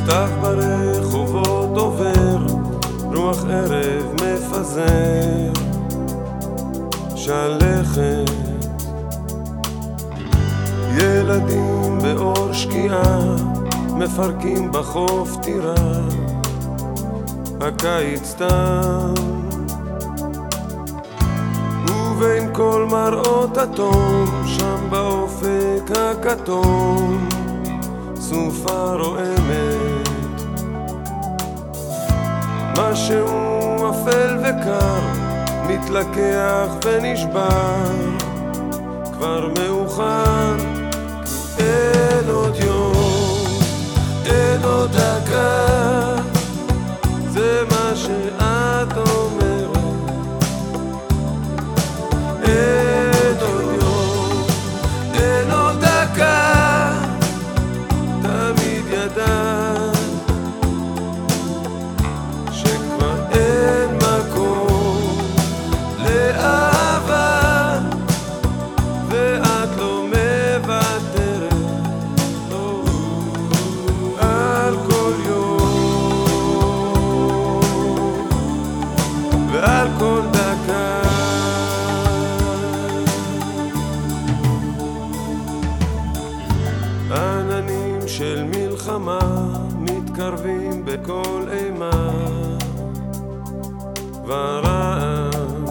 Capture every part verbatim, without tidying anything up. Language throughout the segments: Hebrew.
סתיו ברחובות עובר, רוח ערב מפזר שלכת, ילדים באור שקיעה מפרקים בחוף טירה, הקיץ תם ובין כל מראות התום, שם באופק הכתום סופה רועמת, משהו אפל וקר מתלקח ונשבר, כבר מאוחר כי אין עוד יום, אין עוד דקה, זה מה שאת אומרת. אין עוד יום, אין עוד דקה, תמיד ידעת שכבר אין מקום לאהבה, ואת לא מוותרת, לא, על כל יום ועל כל דקה. עננים של מלחמה מתקרבים בכל אימה ורעם,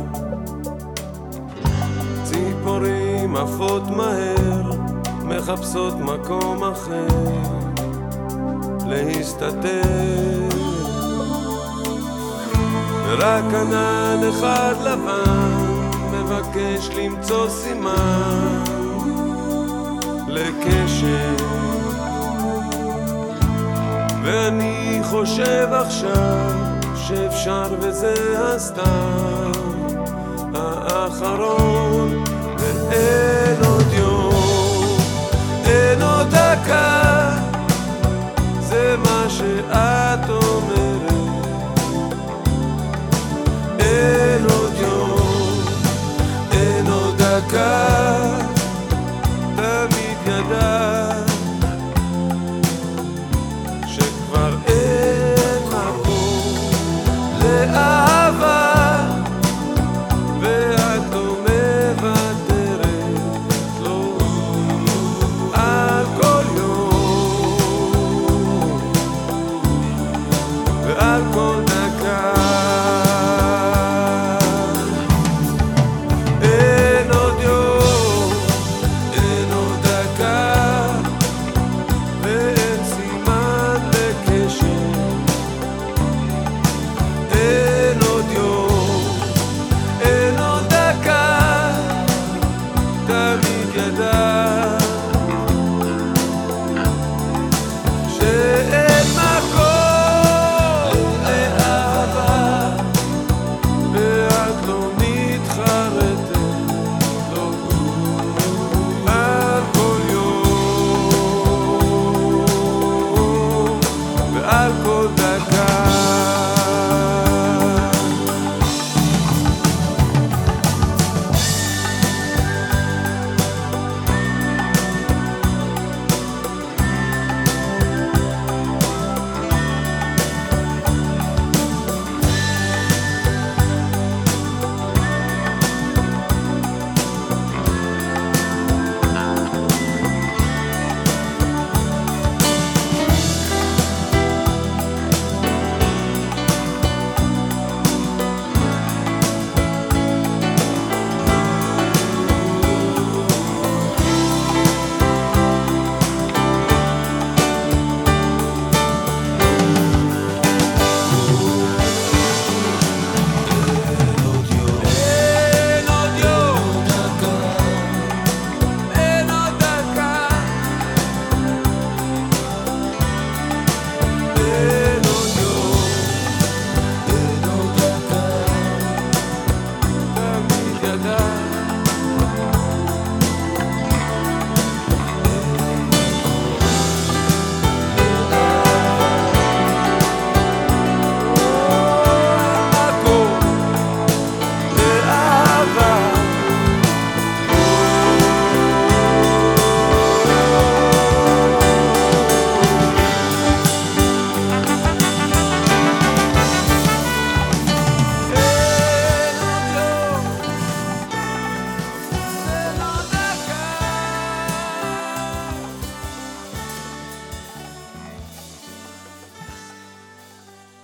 ציפורים עפות מהר מחפשות מקום אחר להסתתר, ורק ענן אחד לבן מבקש למצוא סימן לקשר, ואני חושב עכשיו שאפשר וזה הסתם האחרון, ואין עוד יום, אין עוד דקה,